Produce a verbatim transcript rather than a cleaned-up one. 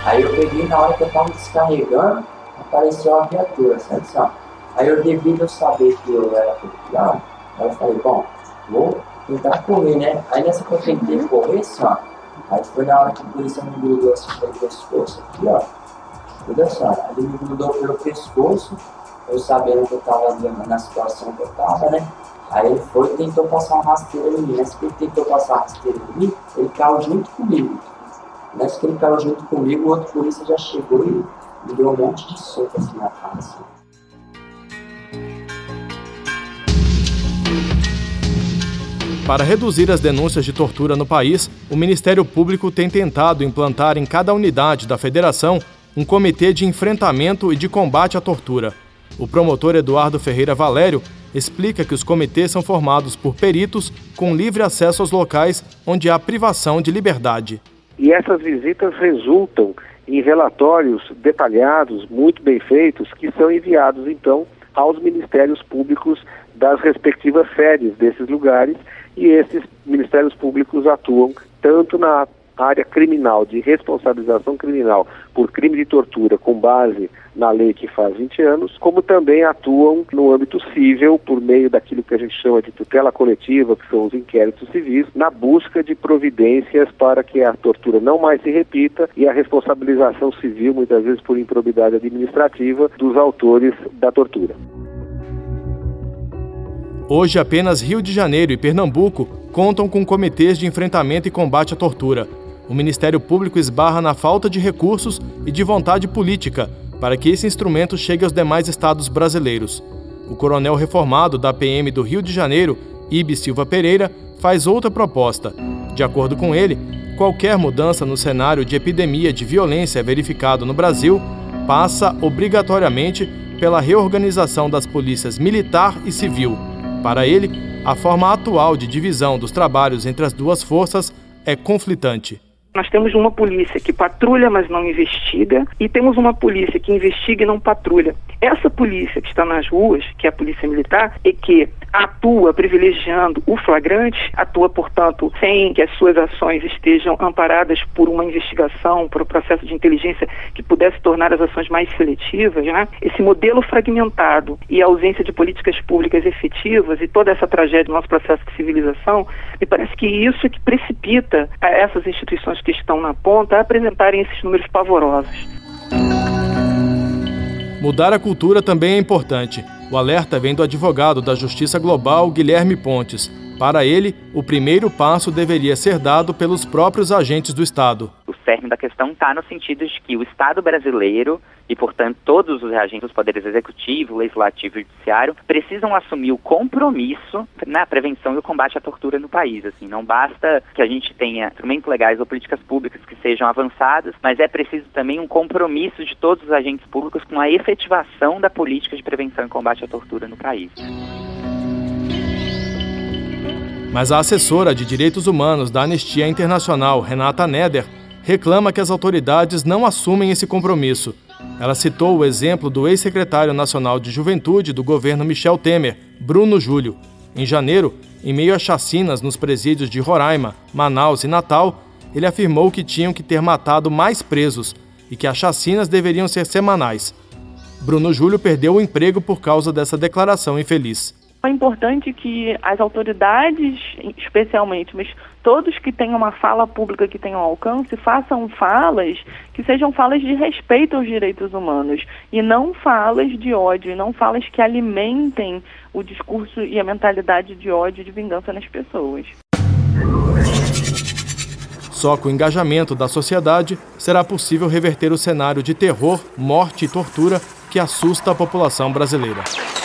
Aí eu peguei, na hora que eu tava descarregando, apareceu uma viatura, sabe assim, ó. Aí eu, devido a saber que eu era torturado, aí eu falei, bom, vou tentar correr, né? Aí nessa que eu tentei correr, assim, ó, aí foi na hora que a polícia me grudou assim pelo pescoço aqui, ó. Tudo assim, ó. Ele me grudou pelo pescoço, eu sabendo que eu tava ali na situação que eu tava, né? Aí ele foi e tentou passar uma rasteira em mim. Nessa que ele tentou passar uma rasteira em mim, ele caiu junto comigo. Nessa que ele caiu junto comigo, o outro polícia já chegou e me deu um monte de soco assim na cara, assim. Para reduzir as denúncias de tortura no país, o Ministério Público tem tentado implantar em cada unidade da federação um comitê de enfrentamento e de combate à tortura. O promotor Eduardo Ferreira Valério explica que os comitês são formados por peritos com livre acesso aos locais onde há privação de liberdade. E essas visitas resultam em relatórios detalhados, muito bem feitos, que são enviados, então, aos ministérios públicos das respectivas sedes desses lugares, e esses ministérios públicos atuam tanto na área criminal, de responsabilização criminal por crime de tortura com base na lei que faz vinte anos, como também atuam no âmbito civil por meio daquilo que a gente chama de tutela coletiva, que são os inquéritos civis, na busca de providências para que a tortura não mais se repita e a responsabilização civil, muitas vezes por improbidade administrativa, dos autores da tortura. Hoje, apenas Rio de Janeiro e Pernambuco contam com comitês de enfrentamento e combate à tortura. O Ministério Público esbarra na falta de recursos e de vontade política para que esse instrumento chegue aos demais estados brasileiros. O coronel reformado da P M do Rio de Janeiro, Ibe Silva Pereira, faz outra proposta. De acordo com ele, qualquer mudança no cenário de epidemia de violência verificado no Brasil passa obrigatoriamente pela reorganização das polícias militar e civil. Para ele, a forma atual de divisão dos trabalhos entre as duas forças é conflitante. Nós temos uma polícia que patrulha, mas não investiga, e temos uma polícia que investiga e não patrulha. Essa polícia que está nas ruas, que é a polícia militar, e que atua privilegiando o flagrante, atua, portanto, sem que as suas ações estejam amparadas por uma investigação, por um processo de inteligência que pudesse tornar as ações mais seletivas, né? Esse modelo fragmentado e a ausência de políticas públicas efetivas e toda essa tragédia do nosso processo de civilização, me parece que isso é que precipita essas instituições que estão na ponta a apresentarem esses números pavorosos. Mudar a cultura também é importante. O alerta vem do advogado da Justiça Global, Guilherme Pontes. Para ele, o primeiro passo deveria ser dado pelos próprios agentes do Estado. O cerne da questão está no sentido de que o Estado brasileiro e, portanto, todos os agentes dos poderes executivo, legislativo e judiciário precisam assumir o compromisso na prevenção e o combate à tortura no país. Assim, não basta que a gente tenha instrumentos legais ou políticas públicas que sejam avançadas, mas é preciso também um compromisso de todos os agentes públicos com a efetivação da política de prevenção e combate à tortura no país. Mas a assessora de Direitos Humanos da Anistia Internacional, Renata Neder, reclama que as autoridades não assumem esse compromisso. Ela citou o exemplo do ex-secretário nacional de Juventude do governo Michel Temer, Bruno Júlio. Em janeiro, em meio a chacinas nos presídios de Roraima, Manaus e Natal, ele afirmou que tinham que ter matado mais presos e que as chacinas deveriam ser semanais. Bruno Júlio perdeu o emprego por causa dessa declaração infeliz. É importante que as autoridades, especialmente, mas todos que tenham uma fala pública que tenham alcance, façam falas que sejam falas de respeito aos direitos humanos e não falas de ódio, não falas que alimentem o discurso e a mentalidade de ódio e de vingança nas pessoas. Só com o engajamento da sociedade será possível reverter o cenário de terror, morte e tortura que assusta a população brasileira.